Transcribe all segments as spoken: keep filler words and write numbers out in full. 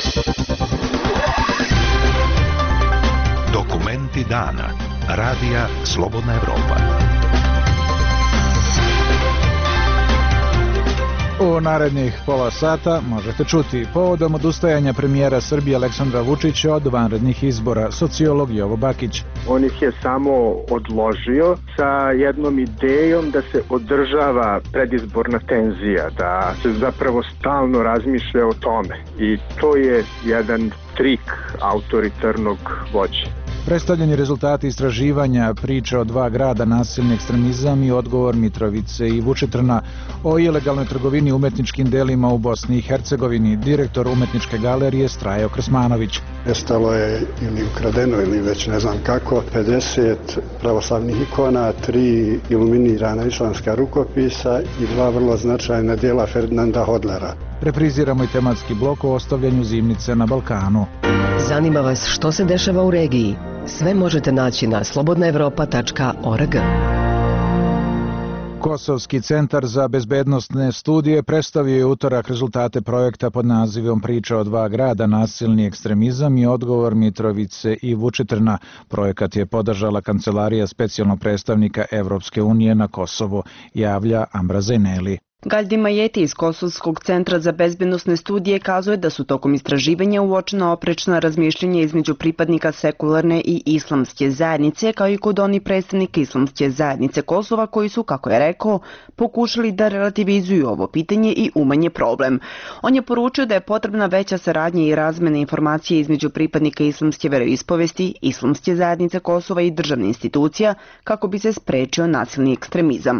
Dokumenti dana. Radija Slobodna Evropa. U narednih pola sata možete čuti povodom odustajanja premijera Srbije Aleksandra Vučića od vanrednih izbora, sociolog Jovo Bakić. On ih je samo odložio sa jednom idejom da se održava predizborna tenzija, da se zapravo stalno razmišlja o tome. I to je jedan trik autoritarnog vođe. Predstavljeni rezultati istraživanja, priča o dva grada, nasilni ekstremizam i odgovor Mitrovice i Vučitrna, o ilegalnoj trgovini umetničkim delima u Bosni i Hercegovini, direktor umetničke galerije Strajo Krsmanović. Nestalo je ili ukradeno ili već ne znam kako, pedeset pravoslavnih ikona, tri iluminirana islamska rukopisa i dva vrlo značajna dela Ferdinanda Hodlera. Repriziramo i tematski blok o ostavljanju zimnice na Balkanu. Zanima vas što se dešava u regiji? Sve možete naći na slobodna evropa tačka org. Kosovski centar za bezbednostne studije predstavio je utorak rezultate projekta pod nazivom Priča o dva grada, nasilni ekstremizam i odgovor Mitrovice i Vučitrna. Projekat je podržala Kancelarija specijalnog predstavnika Evropske unije na Kosovu, javlja Ambra Zajneli. Galdi Majeti iz Kosovskog centra za bezbednosne studije kazuje da su tokom istraživanja uočena oprečna razmišljenja između pripadnika sekularne i islamske zajednice, kao i kod onih predstavnika islamske zajednice Kosova koji su, kako je rekao, pokušali da relativizuju ovo pitanje i umanje problem. On je poručio da je potrebna veća saradnja i razmena informacije između pripadnika islamske veroispovesti, islamske zajednice Kosova i državnih institucija kako bi se sprečio nasilni ekstremizam.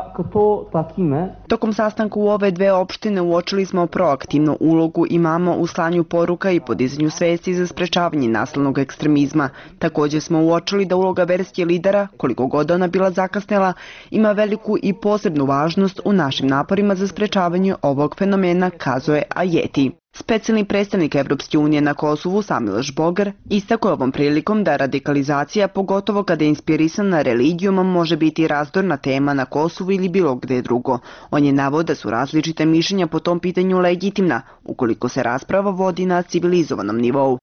Tokom sastanka u ove dve opštine uočili smo proaktivnu ulogu imamo u slanju poruka i podizanju svesti za sprečavanje nasilnog ekstremizma. Također smo uočili da uloga verskih lidera, koliko god ona bila zakasnela, ima veliku i posebnu važnost u našim naporima za sprečavanje ovog fenomena, kazuje Ajeti. Specijalni predstavnik Evropske unije na Kosovu Samil Žbogar istakao je ovom prilikom da radikalizacija, pogotovo kada je inspirisana religijom, može biti razdorna tema na Kosovu ili bilo gde drugo. On je naveo da su različite mišljenja po tom pitanju legitimna, ukoliko se rasprava vodi na civilizovanom nivou.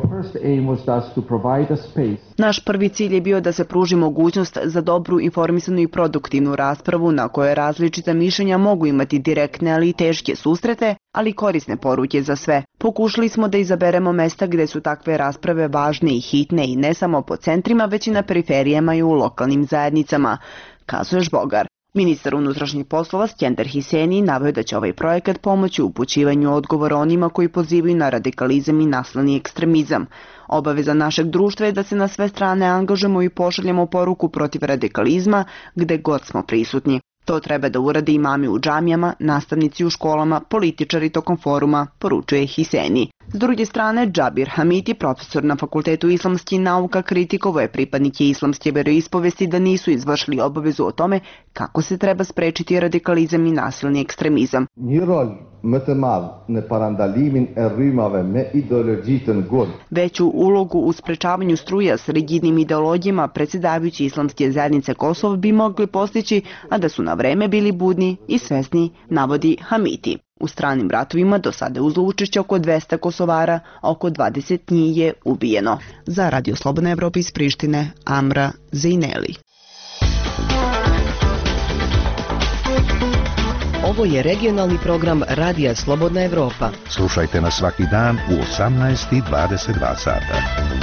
Naš prvi cilj je bio da se pruži mogućnost za dobru, informisanu i produktivnu raspravu na kojoj različita mišljenja mogu imati direktne, ali i teške susrete, ali korisne poruke za sve. Pokušali smo da izaberemo mesta gde su takve rasprave važne i hitne i ne samo po centrima, već i na periferijama i u lokalnim zajednicama, kazuje Žbogar. Ministar unutrašnjih poslova Skender Hiseni naveo da će ovaj projekat pomoći u upućivanju odgovora onima koji pozivaju na radikalizam i nasilni ekstremizam. Obaveza našeg društva je da se na sve strane angažujemo i pošaljemo poruku protiv radikalizma gde god smo prisutni. To treba da urade imami u džamijama, nastavnici u školama, političari tokom foruma, poručuje Hiseni. S druge strane, Džabir Hamiti, profesor na Fakultetu islamskih nauka, kritikovao je pripadnike islamske veroispovesti da nisu izvršili obavezu o tome kako se treba sprečiti radikalizam i nasilni ekstremizam. Veću ulogu u sprečavanju struja s rigidnim ideologijama predsjedavajući islamske zajednice Kosova bi mogli postići, a da su na vreme bili budni i svesni, navodi Hamiti. U stranim ratovima do sada je uzelo učešće oko dvesta Kosovara, a oko dvadeset njih je ubijeno. Za Radio Slobodna Evropa iz Prištine, Amra Zajneli. Ovo je regionalni program Radija Slobodna Evropa. Slušajte nas svaki dan u osamnaest i dvadeset dva sata.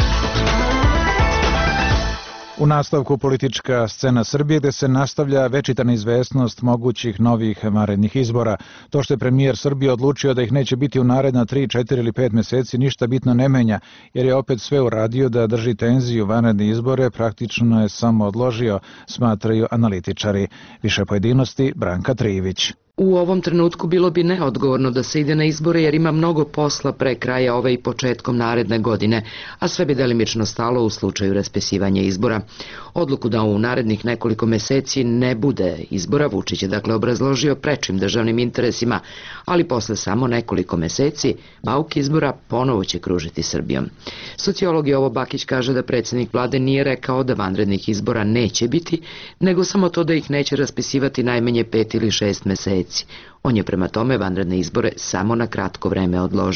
U nastavku politička scena Srbije gde se nastavlja večita neizvesnost mogućih novih vanrednih izbora. To što je premijer Srbije odlučio da ih neće biti u naredna tri, četiri ili pet meseci ništa bitno ne menja, jer je opet sve uradio da drži tenziju vanredne izbore, praktično je samo odložio, smatraju analitičari. Više pojedinosti Branka Trivić. U ovom trenutku bilo bi neodgovorno da se ide na izbore jer ima mnogo posla pre kraja ove i početkom naredne godine, a sve bi delimično stalo u slučaju raspisivanja izbora. Odluku da u narednih nekoliko meseci ne bude izbora Vučić je dakle obrazložio prečim državnim interesima, ali posle samo nekoliko meseci bauk izbora ponovo će kružiti Srbijom. Sociolog Jovo Bakić kaže da predsjednik vlade nije rekao da vanrednih izbora neće biti, nego samo to da ih neće raspisivati najmanje pet ili šest meseci. On je prema tome vanredne izbore samo na kratko vreme odložio.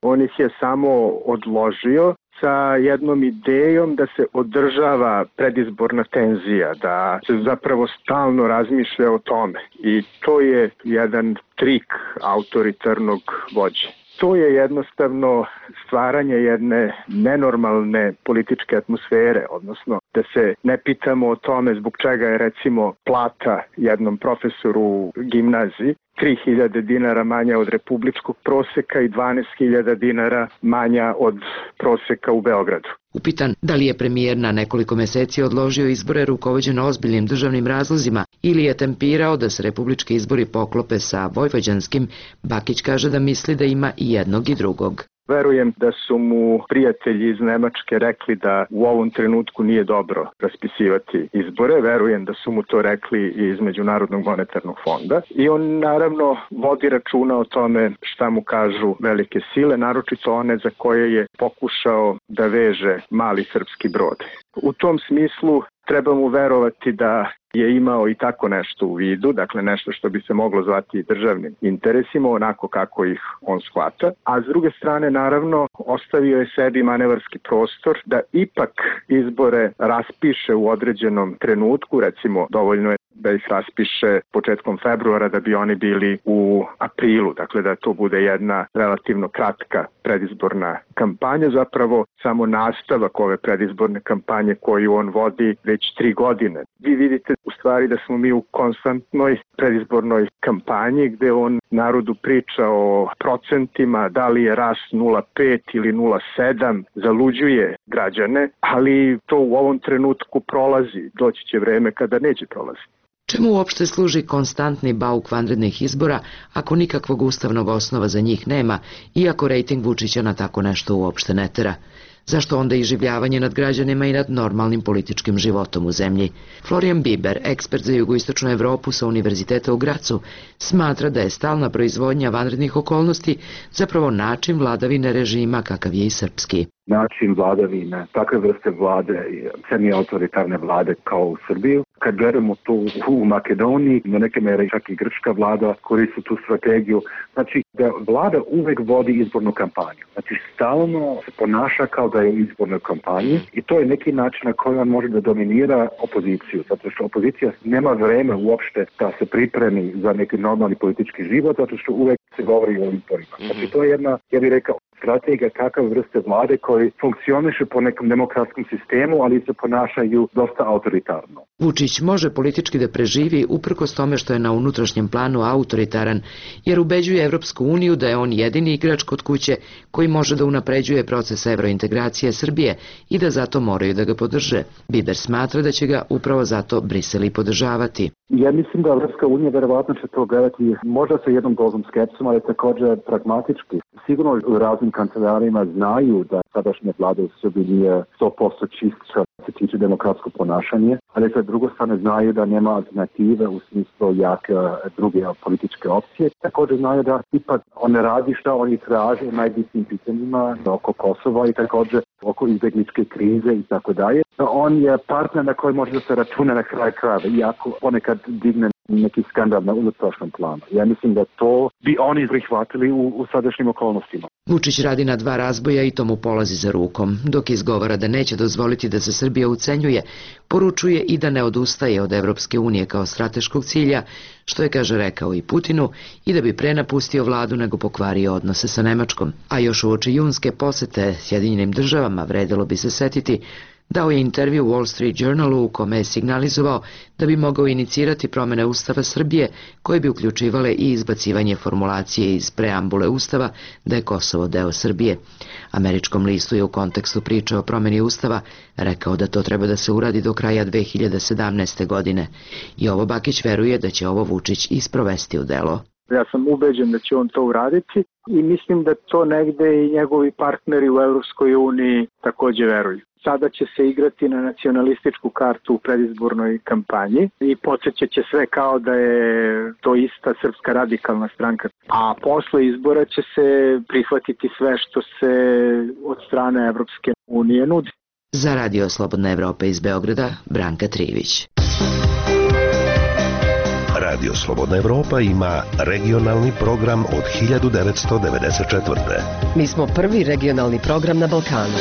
On ih je samo odložio sa jednom idejom da se održava predizborna tenzija, da se zapravo stalno razmišlja o tome. I to je jedan trik autoritarnog vođe. To je jednostavno stvaranje jedne nenormalne političke atmosfere, odnosno da se ne pitamo o tome zbog čega je recimo plata jednom profesoru u gimnaziji tri hiljade dinara manja od republičkog proseka i dvanaest hiljada dinara manja od proseka u Beogradu. Upitan da li je premijer na nekoliko meseci odložio izbore rukovođen ozbiljnim državnim razlozima ili je tempirao da se republički izbori poklope sa vojvođanskim, Bakić kaže da misli da ima i jednog i drugog. Verujem da su mu prijatelji iz Nemačke rekli da u ovom trenutku nije dobro raspisivati izbore. Verujem da su mu to rekli i iz Međunarodnog monetarnog fonda. I on naravno vodi računa o tome šta mu kažu velike sile, naročito one za koje je pokušao da veže mali srpski brod. U tom smislu treba mu verovati da je imao i tako nešto u vidu, dakle nešto što bi se moglo zvati državnim interesima, onako kako ih on shvata. A s druge strane, naravno, ostavio je sebi manevarski prostor da ipak izbore raspiše u određenom trenutku, recimo dovoljno je da ih raspiše početkom februara da bi oni bili u aprilu, dakle da to bude jedna relativno kratka predizborna kampanja, zapravo samo nastavak ove predizborne kampanje koju on vodi već tri godine. Vi vidite u stvari da smo mi u konstantnoj predizbornoj kampanji gde on narodu priča o procentima, da li je rast nula zarez pet ili nula zarez sedam, zaluđuje građane, ali to u ovom trenutku prolazi. Doći će vreme kada neće prolaziti. Čemu uopšte služi konstantni bauk vanrednih izbora ako nikakvog ustavnog osnova za njih nema, iako rejting Vučića na tako nešto uopšte ne tera? Zašto onda iživljavanje nad građanima i nad normalnim političkim životom u zemlji? Florian Biber, ekspert za jugoistočnu Evropu sa Univerziteta u Gracu, smatra da je stalna proizvodnja vanrednih okolnosti zapravo način vladavine režima kakav je i srpski. Način vladavine, takve vrste vlade, semi-autoritarne vlade kao u Srbiju. Kad gledamo to u Makedoniji, na neke mere čak i grčka vlada koristi tu strategiju. Znači da vlada uvek vodi izbornu kampanju. Znači stalno se ponaša kao da je u izbornoj kampanji i to je neki način na koji on može da dominira opoziciju. Zato što opozicija nema vreme uopšte da se pripremi za neki normalni politički život, zato što uvek se govori o izborima. Znači to je jedna, ja bih rekao, strategija kakve vrste vlade koji funkcioniše po nekom demokratskom sistemu, ali se ponašaju dosta autoritarno. Vučić može politički da preživi uprkos tome što je na unutrašnjem planu autoritaran, jer ubeđuje Evropsku uniju da je on jedini igrač kod kuće koji može da unapređuje proces evrointegracije Srbije i da zato moraju da ga podrže. Biber smatra da će ga upravo zato Brisel i podržavati. Ja mislim da Evropska unija verovatno će to gledati možda sa jednom dozom skepsom, ali također pragmatički. Sigurno u raznim kancelarima znaju da sadašnja vlada u Srbiji nije sto posto čista se tiče demokratsko ponašanje, ali sa druge strane znaju da nema alternative u smislu jake druge političke opcije. Također znaju da ipak on radi šta oni traže u najbitnijim pitanjima oko Kosova i također oko izbjegličke krize i tako dalje. On je partner na koji može da se računa na kraj krajeva, iako ponekad digne neki skandal na unutrašnjem planu. Ja mislim da to bi oni prihvatili u, u sadašnjim okolnostima. Vučić radi na dva razboja i to mu polazi za rukom. Dok izgovara da neće dozvoliti da se Srbija ucenjuje, poručuje i da ne odustaje od Evropske unije kao strateškog cilja, što je, kaže, rekao i Putinu, i da bi pre napustio vladu nego pokvario odnose sa Nemačkom. A još uoči junske posete Sjedinjenim državama vredelo bi se setiti dao je intervju Wall Street Journalu u kome je signalizovao da bi mogao inicirati promene Ustava Srbije koje bi uključivale i izbacivanje formulacije iz preambule Ustava da je Kosovo deo Srbije. Američkom listu je u kontekstu priče o promeni Ustava rekao da to treba da se uradi do kraja dve hiljade sedamnaeste. godine. Jovo Bakić veruje da će ovo Vučić isprovesti u delo. Ja sam ubeđen da će on to uraditi i mislim da to negde i njegovi partneri u Evropskoj uniji takođe veruju. Sada će se igrati na nacionalističku kartu u predizbornoj kampanji i podsjećat će sve kao da je to ista Srpska radikalna stranka. A posle izbora će se prihvatiti sve što se od strane Evropske unije nudi. Za Radio Slobodna Evropa iz Beograda, Branka Trivić. Radio Slobodna Evropa ima regionalni program od hiljadu devetsto devedeset četvrte. Mi smo prvi regionalni program na Balkanu.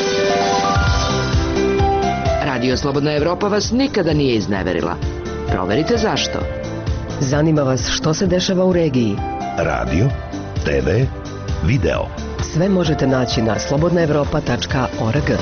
Radio Slobodna Evropa vas nikada nije izneverila. Proverite zašto. Zanima vas što se dešava u regiji. Radio, te ve, video. Sve možete naći na slobodna evropa tačka org.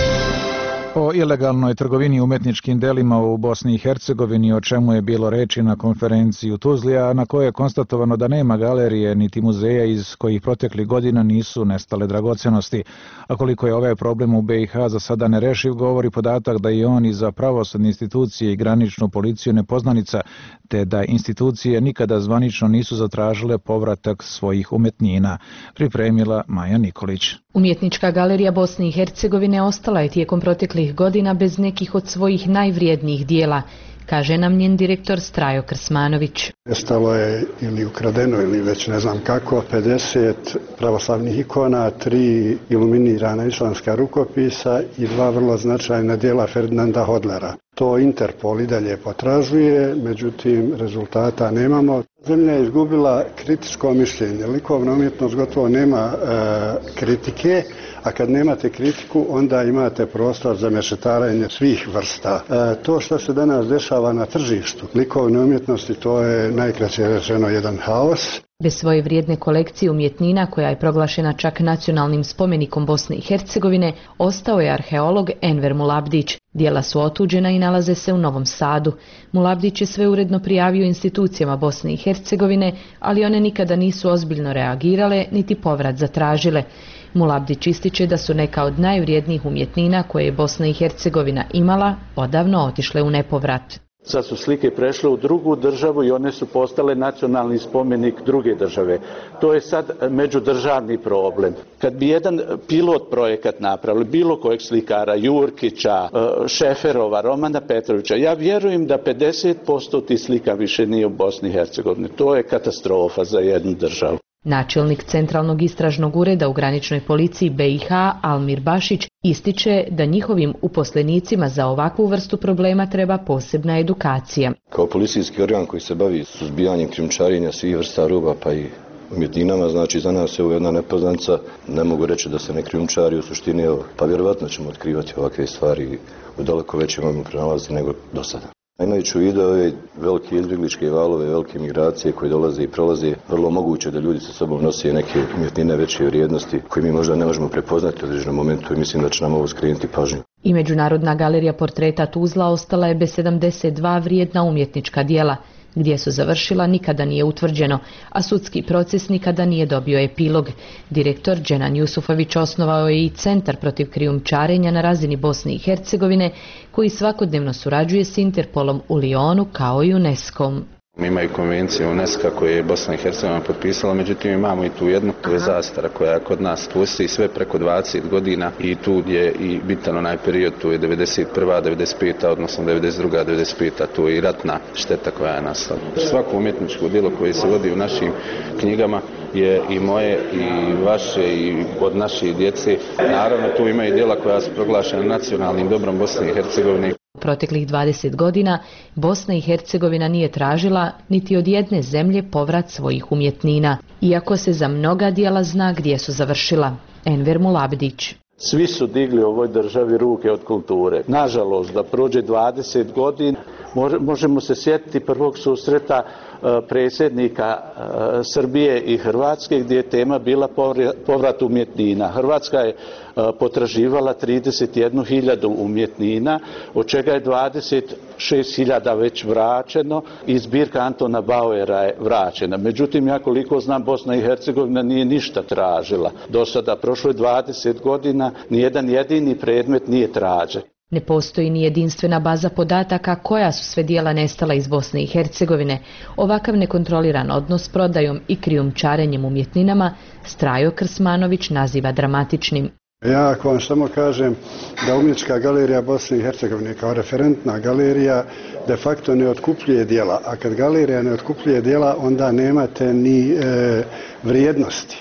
O ilegalnoj trgovini umetničkim delima u Bosni i Hercegovini, o čemu je bilo reči na konferenciji u Tuzli, a na kojoj je konstatovano da nema galerije niti muzeja iz kojih proteklih godina nisu nestale dragocenosti. A koliko je ovaj problem u be i ha za sada nerešiv, govori podatak da je on i za pravosudne institucije i graničnu policiju nepoznanica, te da institucije nikada zvanično nisu zatražile povratak svojih umetnina. Pripremila Maja Nikolić. Umjetnička galerija Bosne i Hercegovine ostala je tijekom proteklih godina bez nekih od svojih najvrijednijih dijela, kaže nam njen direktor Strajo Krsmanović. Nestalo je ili ukradeno ili već ne znam kako pedeset pravoslavnih ikona, tri iluminirana islamska rukopisa i dva vrlo značajna dijela Ferdinanda Hodlera. To Interpol i dalje potražuje, međutim rezultata nemamo. Zemlja je izgubila kritičko mišljenje. Likovna umjetnost gotovo nema e, kritike, a kad nemate kritiku, onda imate prostor za mešetarenje svih vrsta. E, to što se danas dešava na tržištu likovne umjetnosti, to je najkraće rečeno jedan haos. Bez svoje vrijedne kolekcije umjetnina, koja je proglašena čak nacionalnim spomenikom Bosne i Hercegovine, ostao je arheolog Enver Mulabdić. Dijela su otuđena i nalaze se u Novom Sadu. Mulabdić je sve uredno prijavio institucijama Bosne i Hercegovine, ali one nikada nisu ozbiljno reagirale niti povrat zatražile. Mulabdić ističe da su neka od najvrijednijih umjetnina koje je Bosna i Hercegovina imala odavno otišle u nepovrat. Sad su slike prešle u drugu državu i one su postale nacionalni spomenik druge države. To je sad međudržavni problem. Kad bi jedan pilot projekat napravili, bilo kojeg slikara, Jurkića, Šeferova, Romana Petrovića, ja vjerujem da pedeset posto tih slika više nije u Bosni i Hercegovini. To je katastrofa za jednu državu. Načelnik Centralnog istražnog ureda u graničnoj policiji be i ha Almir Bašić ističe da njihovim uposlenicima za ovakvu vrstu problema treba posebna edukacija. Kao policijski organ koji se bavi suzbijanjem krijumčarenja svih vrsta roba pa i umjetninama, znači za nas je ovo jedna nepoznanica, ne mogu reći da se ne krijumčari u suštini, pa vjerovatno ćemo otkrivati ovakve stvari u daleko većem obimu pronalazi nego do sada. Imajući u vidu ove velike izbjegličke valove, velike migracije koje dolaze i prolaze, vrlo moguće da ljudi sa sobom nose neke umjetnine veće vrijednosti koje mi možda ne možemo prepoznati u određenom momentu i mislim da će nam ovo skrenuti pažnju. I Međunarodna galerija portreta Tuzla ostala je bez sedamdeset dva vrijedna umjetnička dijela. Gdje su završila nikada nije utvrđeno, a sudski proces nikada nije dobio epilog. Direktor Dženan Jusufović osnovao je i Centar protiv krijumčarenja na razini Bosne i Hercegovine, koji svakodnevno surađuje s Interpolom u Lionu kao i UNESCO-om. Ima i konvencija UNESCO koju je Bosna i Hercegovina potpisala, međutim imamo i tu jednu, to je zastara koja kod nas postoji sve preko dvadeset godina i tu je i bitan onaj period, tu je devedeset prva devedeset peta odnosno devedeset druga devedeset peta tu je i ratna šteta koja je nastala. Svako umjetničko djelo koje se vodi u našim knjigama je i moje i vaše i od naše djece. Naravno tu ima i djela koja su proglašena nacionalnim dobrom Bosne i Hercegovine. Proteklih dvadeset godina Bosna i Hercegovina nije tražila niti od jedne zemlje povrat svojih umjetnina, iako se za mnoga djela zna gdje su završila. Enver Mulabdić. Svi su digli u ovoj državi ruke od kulture. Nažalost, da prođe dvadeset godina, možemo se sjetiti prvog susreta predsjednika Srbije i Hrvatske gdje je tema bila povrat umjetnina. Hrvatska je potraživala trideset jednu hiljadu umjetnina, od čega je dvadeset šest hiljada već vraćeno i zbirka Antona Bauera je vraćena. Međutim, ja koliko znam, Bosna i Hercegovina nije ništa tražila. Do sada prošlo je dvadeset godina, nijedan jedini predmet nije tražen. Ne postoji ni jedinstvena baza podataka koja su sve dijela nestala iz Bosne i Hercegovine. Ovakav nekontroliran odnos s prodajom i krijumčarenjem umjetninama Strajo Krsmanović naziva dramatičnim. Ja ako vam samo kažem da Umjetnička galerija Bosne i Hercegovine kao referentna galerija de facto ne otkupljuje djela, a kad galerija ne otkupljuje djela onda nemate ni e, vrijednosti.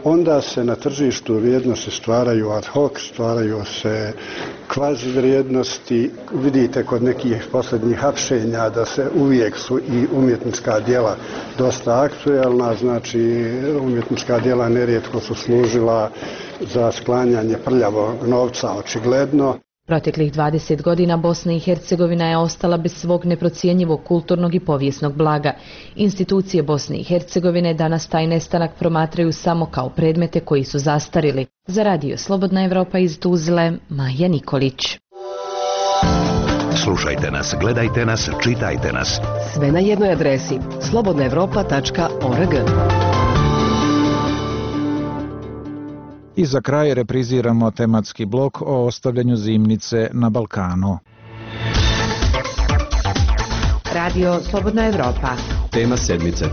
onda se na tržištu vrijednosti stvaraju ad hoc, stvaraju se kvazi vrijednosti. Vidite kod nekih posljednjih hapšenja da se uvijek su i umjetnička djela dosta aktuelna, znači umjetnička djela nerijetko su služila za sklanjanje prljavog novca, očigledno. Proteklih dvadeset godina Bosna i Hercegovina je ostala bez svog neprocijenjivog kulturnog i povijesnog blaga. Institucije Bosne i Hercegovine danas taj nestanak promatraju samo kao predmete koji su zastarili. Za radio Slobodna Evropa iz Tuzle, Maja Nikolić. Slušajte nas, gledajte nas, čitajte nas. Sve na jednoj adresi slobodna evropa tačka org. I za kraj repriziramo tematski blok o ostavljanju zimnice na Balkanu. Radio Slobodna Evropa. Tema sedmice.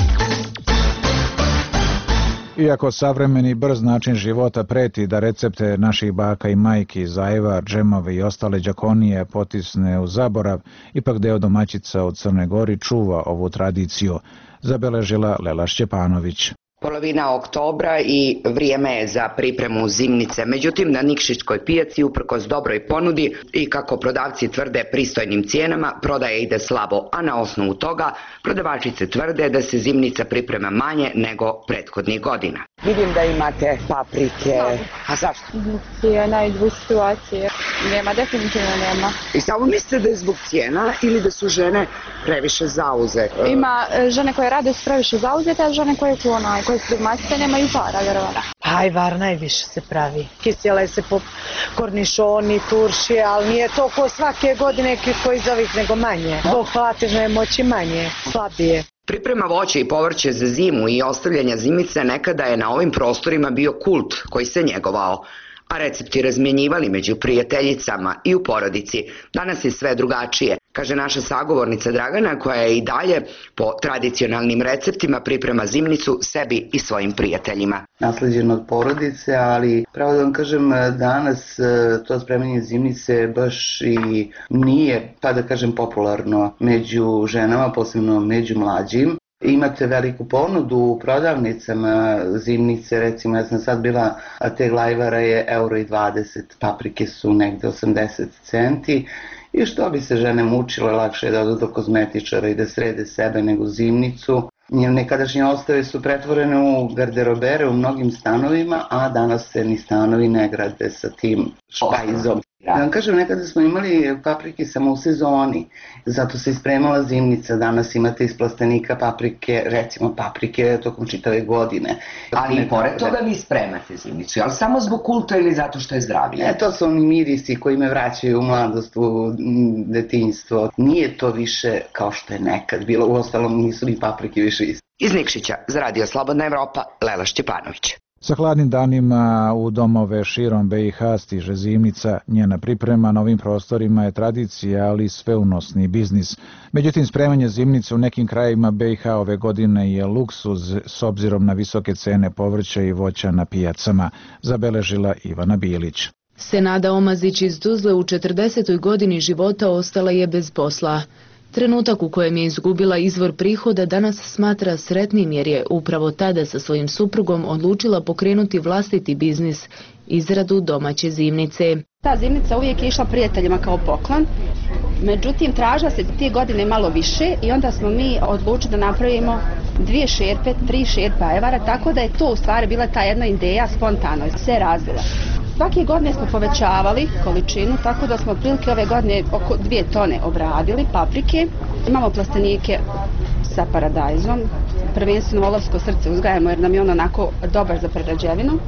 Iako savremeni brz način života preti da recepte naših baka i majki za ajvar, džemove i ostale đakonije potisne u zaborav, ipak deo domaćica u Crnoj Gori čuva ovu tradiciju, zabeležila Lela Šćepanović. Polovina oktobra i vrijeme je za pripremu zimnice. Međutim, na Nikšićkoj pijaci, uprkos dobroj ponudi i kako prodavci tvrde pristojnim cijenama, prodaja ide slabo, a na osnovu toga prodavačice tvrde da se zimnica priprema manje nego prethodnih godina. Vidim da imate paprike. A zašto? Zbog cijena i zbog situacije. Nema, definitivno nema. I samo mislite da je zbog cijena ili da su žene previše zauzete? Ima žene koje rade su previše zauzete, a žene koje su onaj, koje su domaćice nemaju para, vjerovatno. Ajvar najviše se pravi. Kisjele se po kornišoni, turšije, ali nije to ko svake godine koji iz ovih nego manje. Zbog platežne moći manje, slabije. Priprema voća i povrće za zimu i ostavljanja zimice nekada je na ovim prostorima bio kult koji se njegovao, a recepti razmjenjivali među prijateljicama i u porodici. Danas je sve drugačije, kaže naša sagovornica Dragana, koja je i dalje po tradicionalnim receptima priprema zimnicu sebi i svojim prijateljima. Nasleđeno od porodice, ali pravo da vam kažem, danas to spremanje zimnice baš i nije, pa da kažem, popularno među ženama, posebno među mlađim. Imate veliku ponudu u prodavnicama zimnice, recimo ja sam sad bila, a te glajvara je euro i dvadeset, paprike su negde osamdeset centi i što bi se žene mučile, lakše je da odu do kozmetičara i da srede sebe nego zimnicu. Nekadašnje ostave su pretvorene u garderobere u mnogim stanovima, a danas se ni stanovi ne grade sa tim špajzom. Da vam kažem, nekada smo imali paprike samo u sezoni, zato se ispremala zimnica. Danas imate iz plastenika paprike, recimo paprike tokom čitave godine. Ali i pored toga vi spremate zimnicu, ali samo zbog kulta ili zato što je zdravije? Ne, to su oni mirisi koji me vraćaju u mladost, u detinjstvo. Nije to više kao što je nekad bilo, uostalom nisu ni paprike više iste. Iz Nikšića, za Radio Slobodna Evropa, Lela Šćepanović. Sa hladnim danima u domove širom be i ha stiže zimnica. Njena priprema na ovim prostorima je tradicija, ali i sveunosni biznis. Međutim, spremanje zimnice u nekim krajevima be i ha ove godine je luksuz s obzirom na visoke cene povrća i voća na pijacama, zabeležila Ivana Bilić. Senada Omazić iz Tuzle u četrdesetoj godini života ostala je bez posla. Trenutak u kojem je izgubila izvor prihoda danas smatra sretnim jer je upravo tada sa svojim suprugom odlučila pokrenuti vlastiti biznis, izradu domaće zimnice. Ta zimnica uvijek je išla prijateljima kao poklon, međutim tražila se tije godine malo više i onda smo mi odlučili da napravimo dvije šerpe, tri šerpe ajvara, tako da je to u stvari bila ta jedna ideja spontano se razvila. Svake godine smo povećavali količinu, tako da smo otprilike ove godine oko dvije tone obradili paprike. Imamo plastenike sa paradajzom, prvenstveno volovsko srce uzgajamo jer nam je on onako dobar za prerađevinu.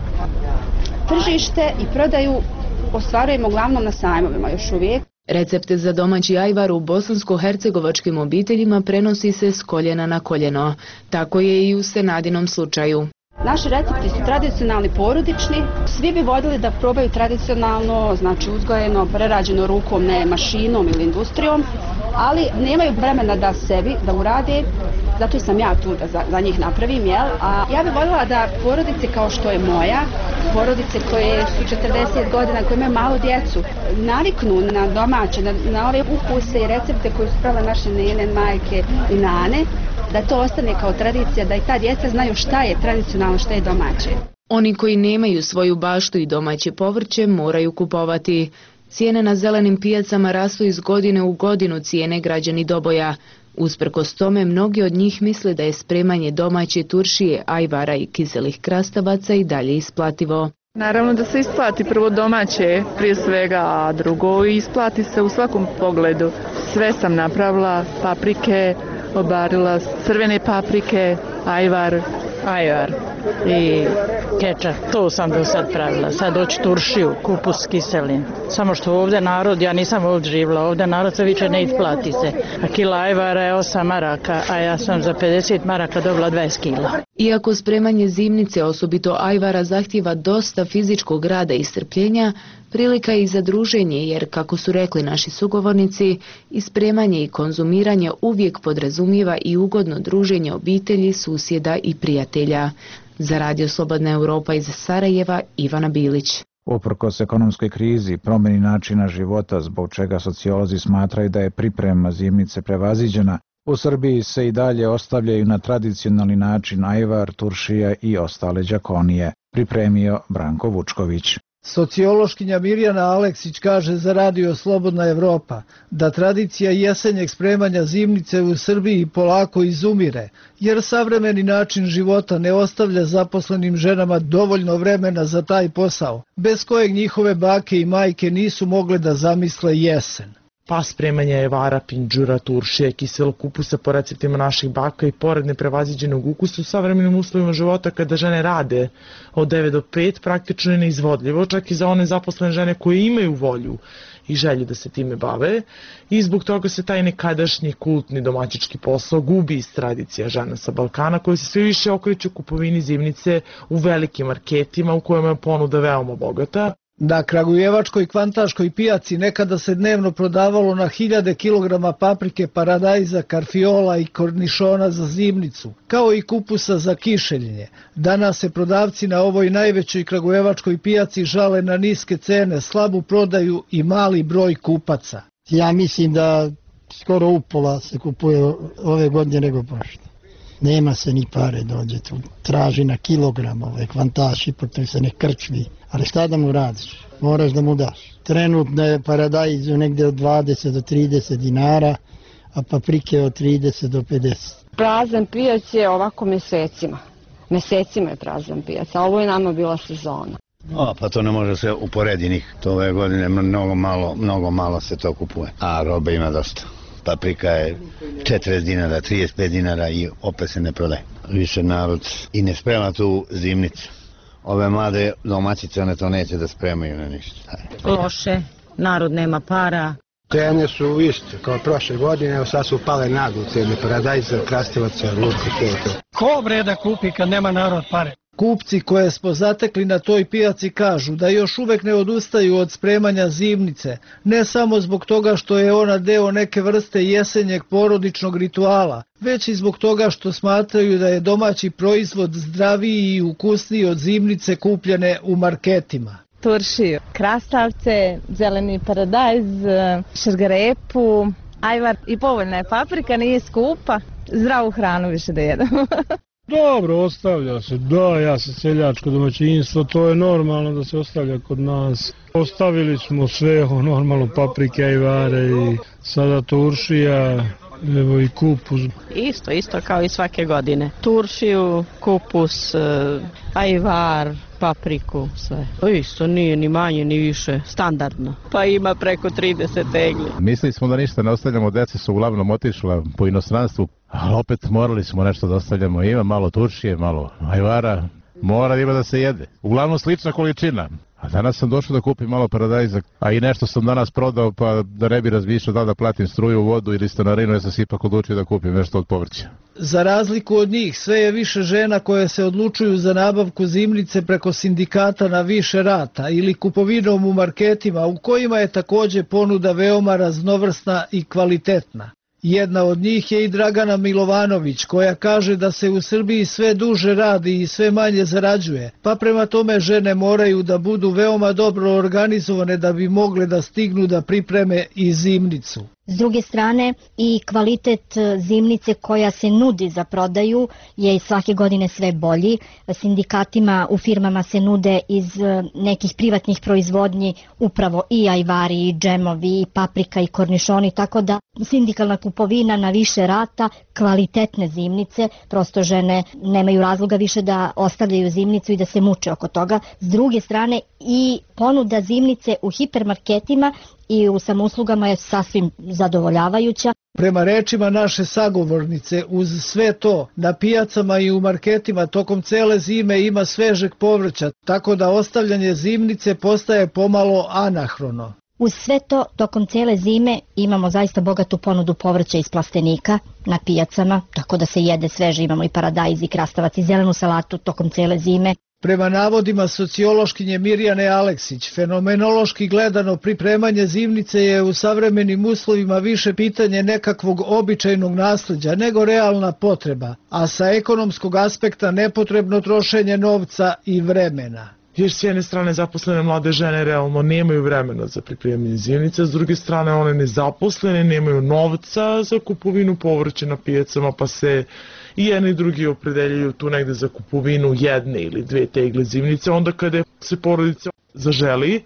Tržište i prodaju ostvarujemo uglavnom na sajmovima još uvijek. Recepte za domaći ajvar u bosansko-hercegovačkim obiteljima prenosi se s koljena na koljeno. Tako je i u Senadinom slučaju. Naši recepti su tradicionalni, porodični. Svi bi voljeli da probaju tradicionalno, znači uzgojeno, prerađeno rukom, ne mašinom ili industrijom, ali nemaju vremena da sebi, da urade, zato sam ja tu da za, za njih napravim, jel? A ja bih voljela da porodice kao što je moja, porodice koje su četrdeset godina, koje imaju malo djecu, naviknu na domaće, na, na ove ukuse i recepte koje su pravile naše nene, majke i nane, da to ostane kao tradicija, da i ta djeca znaju šta je tradicionalno, šta je domaće. Oni koji nemaju svoju baštu i domaće povrće moraju kupovati. Cijene na zelenim pijacama rastu iz godine u godinu, cijene građani Doboja. Usprkos tome, mnogi od njih misle da je spremanje domaće turšije, ajvara i kiselih krastavaca i dalje isplativo. Naravno da se isplati prvo domaće, prije svega, a drugo isplati se u svakom pogledu. Sve sam napravila, paprike, obarila, crvene paprike, ajvar. Ajvar i kečap, to sam do sad pravila. Sad doći turšiju, kupus kiselin. Samo što ovdje narod, ja nisam ovdje živjela, ovdje narod se više ne isplati se. A kila ajvara je osam maraka, a ja sam za pedeset maraka dobila dvadeset kila. Iako spremanje zimnice, osobito ajvara, zahtjeva dosta fizičkog rada i strpljenja, prilika je i za druženje, jer, kako su rekli naši sugovornici, i spremanje i konzumiranje uvijek podrazumijeva i ugodno druženje obitelji, susjeda i prijatelja. Za Radio Slobodna Europa iz Sarajeva, Ivana Bilić. Uprkos ekonomskoj krizi, promjeni načina života, zbog čega sociolozi smatraju da je priprema zimnice prevaziđena, u Srbiji se i dalje ostavljaju na tradicionalni način ajvar, turšija i ostale đakonije, pripremio Branko Vučković. Sociološkinja Mirjana Aleksić kaže za Radio Slobodna Evropa da tradicija jesenjeg spremanja zimnice u Srbiji polako izumire, jer savremeni način života ne ostavlja zaposlenim ženama dovoljno vremena za taj posao, bez kojeg njihove bake i majke nisu mogle da zamisle jesen. Pa spremanje ajvara, pinđura, turšije, kiselog kupusa po receptima naših baka i pored neprevaziđenog ukusa u savremenim uslovima života kada žene rade od devet do pet praktično je neizvodljivo, čak i za one zaposlene žene koje imaju volju i želju da se time bave i zbog toga se taj nekadašnji kultni domaćički posao gubi iz tradicija žena sa Balkana koje se sve više okreću kupovini zimnice u velikim marketima u kojima je ponuda veoma bogata. Na kragujevačkoj kvantaškoj pijaci nekada se dnevno prodavalo na hiljade kilograma paprike, paradajza, karfiola i kornišona za zimnicu, kao i kupusa za kišeljenje. Danas se prodavci na ovoj najvećoj kragujevačkoj pijaci žale na niske cene, slabu prodaju i mali broj kupaca. Ja mislim da skoro upola se kupuje ove godine nego prošle. Nema se ni pare, dođe tu, traži na kilogram ove kvantaši, potom se ne krčvi. Ali šta da mu radiš? Moraš da mu daš. Trenutno je paradajz negde od dvadeset do trideset dinara, a paprike od trideset do pedeset. Prazan pijac je ovako mesecima. Mesecima je prazan pijac, a ovo je nama bila sezona. O, pa to ne može se uporedi nikak. To ove godine mnogo malo, mnogo malo se to kupuje, a robe ima dosta. Paprika je četrdeset dinara, trideset pet dinara i opet se ne prodaje. Više narod i ne sprema tu zimnicu. Ove mlade domaćice, one to neće da spremaju na ništa. Loše, narod nema para. Cene su iste kao prošle godine, evo sad su pale naglo cene, paradajza, krastavaca, luka, to je to. Ko bre da kupi kad nema narod pare? Kupci koje smo zatekli na toj pijaci kažu da još uvek ne odustaju od spremanja zimnice, ne samo zbog toga što je ona deo neke vrste jesenjeg porodičnog rituala, već i zbog toga što smatraju da je domaći proizvod zdraviji i ukusniji od zimnice kupljene u marketima. Turšiju, krastavce, zeleni paradajz, šargarepu, ajvar i povoljna je paprika, nije skupa, zdravu hranu više da jedemo. Dobro, ostavlja se, da, ja sam seljačko domaćinstvo, to je normalno da se ostavlja kod nas. Ostavili smo sve, normalno paprike, ajvare i sada turšija, evo i kupus. Isto, isto kao i svake godine. Turšiju, kupus, ajvar, papriku, sve. Isto nije ni manje ni više, standardno. Pa ima preko trideset tegli. Mislili smo da ništa ne ostavljamo, djeca su uglavnom otišla po inostranstvu, ali opet morali smo nešto da ostavljamo. Ima malo turšije, malo ajvara, mora ima da se jede. Uglavnom slična količina. A danas sam došao da kupim malo paradajza, a i nešto sam danas prodao, pa da ne bi razmišljao da da platim struju, vodu ili stanarinu, ja sam se ipak odlučio da kupim nešto od povrća. Za razliku od njih, sve je više žena koje se odlučuju za nabavku zimnice preko sindikata na više rata ili kupovinom u marketima u kojima je takođe ponuda veoma raznovrsna i kvalitetna. Jedna od njih je i Dragana Milovanović, koja kaže da se u Srbiji sve duže radi i sve manje zarađuje, pa prema tome žene moraju da budu veoma dobro organizovane da bi mogle da stignu da pripreme i zimnicu. S druge strane i kvalitet zimnice koja se nudi za prodaju je i svake godine sve bolji. Sindikatima u firmama se nude iz nekih privatnih proizvodnji upravo i ajvari, i džemovi, i paprika, i kornišoni, tako da sindikalna kupovina na više rata, kvalitetne zimnice, prosto žene nemaju razloga više da ostavljaju zimnicu i da se muče oko toga. S druge strane i ponuda zimnice u hipermarketima i u samouslugama je sasvim zadovoljavajuća. Prema rečima naše sagovornice, uz sve to, na pijacama i u marketima tokom cele zime ima svežeg povrća, tako da ostavljanje zimnice postaje pomalo anahrono. Uz sve to, tokom cele zime imamo zaista bogatu ponudu povrća iz plastenika na pijacama, tako da se jede sveže, imamo i paradajz, i krastavac, i zelenu salatu tokom cele zime. Prema navodima sociološkinje Mirjane Aleksić, fenomenološki gledano pripremanje zimnice je u savremenim uslovima više pitanje nekakvog običajnog nasleđa nego realna potreba, a sa ekonomskog aspekta nepotrebno trošenje novca i vremena. Jer s jedne strane zaposlene mlade žene realno nemaju vremena za pripremanje zimnice, s druge strane one nezaposlene nemaju novca za kupovinu povrća na pijacama, pa se i jedni i drugi opredeljuju tu negde za kupovinu jedne ili dve tegle zimnice, onda kada se porodica zaželi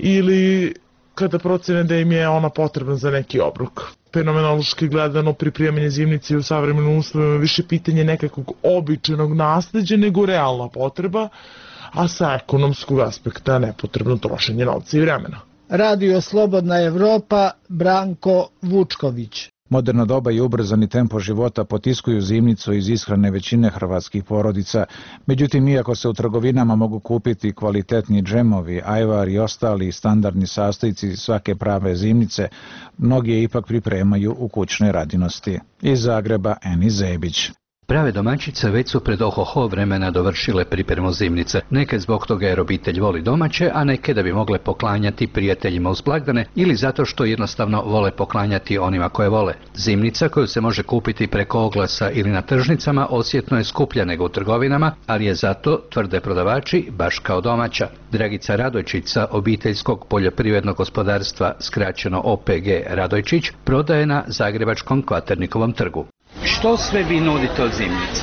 ili kada procene da im je ona potrebna za neki obrok. Fenomenološki gledano pripremanje zimnice u savremenim uslovima je više pitanje nekakvog običajnog nasleđa nego realna potreba, a sa ekonomskog aspekta nepotrebno trošenje novca i vremena. Radio Slobodna Evropa, Branko Vučković. Moderno doba i ubrzani tempo života potiskuju zimnicu iz ishrane većine hrvatskih porodica. Međutim, iako se u trgovinama mogu kupiti kvalitetni džemovi, ajvar i ostali standardni sastojci svake prave zimnice, mnogi je ipak pripremaju u kućnoj radinosti. Iz Zagreba, Eni Zebić. Prave domaćice već su pred ohoho vremena dovršile pripremu zimnice. Neke zbog toga jer obitelj voli domaće, a neke da bi mogle poklanjati prijateljima uz blagdane ili zato što jednostavno vole poklanjati onima koje vole. Zimnica koju se može kupiti preko oglasa ili na tržnicama osjetno je skuplja nego u trgovinama, ali je zato, tvrde prodavači, baš kao domaća. Dragica Radojčić, obiteljskog poljoprivrednog gospodarstva, skraćeno O P G Radojčić, prodaje na Zagrebačkom Kvaternikovom trgu. Što sve vi nudite od zimnica?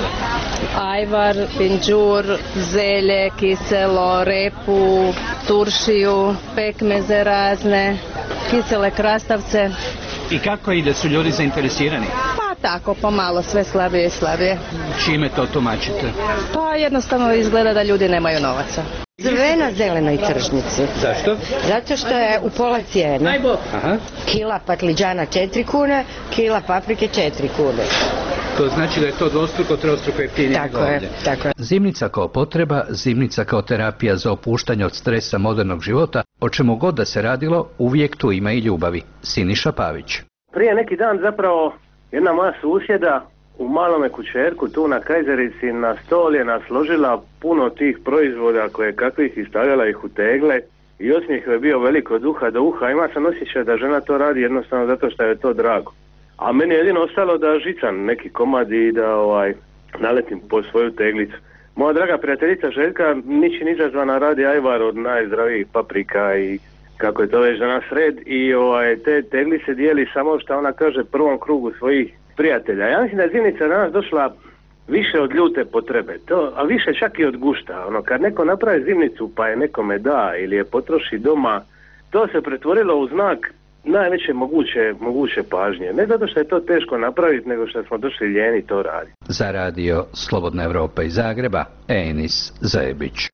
Ajvar, pinđur, zelje, kiselo, repu, turšiju, pekmeze razne, kisele krastavce. I kako ide, su ljudi zainteresirani? Pa tako, pomalo, sve slabije i slabije. Čime to tumačite? Pa jednostavno izgleda da ljudi nemaju novaca. Sve na zelenoj tržnici. Zašto? Zato što je u pola cijene. Aha. Kila patliđana četiri kune, kila paprike četiri kune. To znači da je to dvostruko, trostruko jeftinije nego ovdje. Tako je. Zimnica kao potreba, zimnica kao terapija za opuštanje od stresa modernog života, o čemu god da se radilo, uvijek tu ima i ljubavi. Siniša Pavić. Prije neki dan zapravo jedna moja susjeda u malome kućerku tu na Kajzerici na stol je nasložila puno tih proizvoda koje kakvih i stavljala ih u tegle i osmijeh je bio veliko od uha do uha. Ima sam osjećaj da žena to radi jednostavno zato što je to drago. A meni je jedino ostalo da žicam neki komad i da ovaj, naletim po svoju teglicu. Moja draga prijateljica Željka ničim izazvana radi ajvar od najzdravijih paprika i kako je to već danas red i ovaj, te tegli se dijeli samo što ona kaže prvom krugu svojih prijatelja. Ja mislim da je zimnica danas došla više od ljute potrebe, to, a više čak i od gušta. Ono, kad neko napravi zimnicu pa je nekome da ili je potroši doma, to se pretvorilo u znak najveće moguće, moguće pažnje. Ne zato što je to teško napraviti, nego što smo došli ljeni to raditi. Za radio Slobodna Evropa iz Zagreba, Enis Zebić.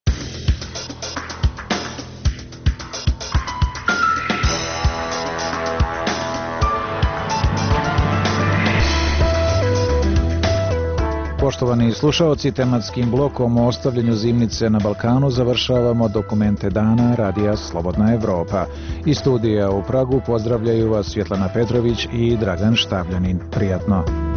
Poštovani slušaoci, tematskim blokom o ostavljanju zimnice na Balkanu završavamo dokumente dana radija Slobodna Evropa. Iz studija u Pragu pozdravljaju vas Svjetlana Petrović i Dragan Štabljanin. Prijatno.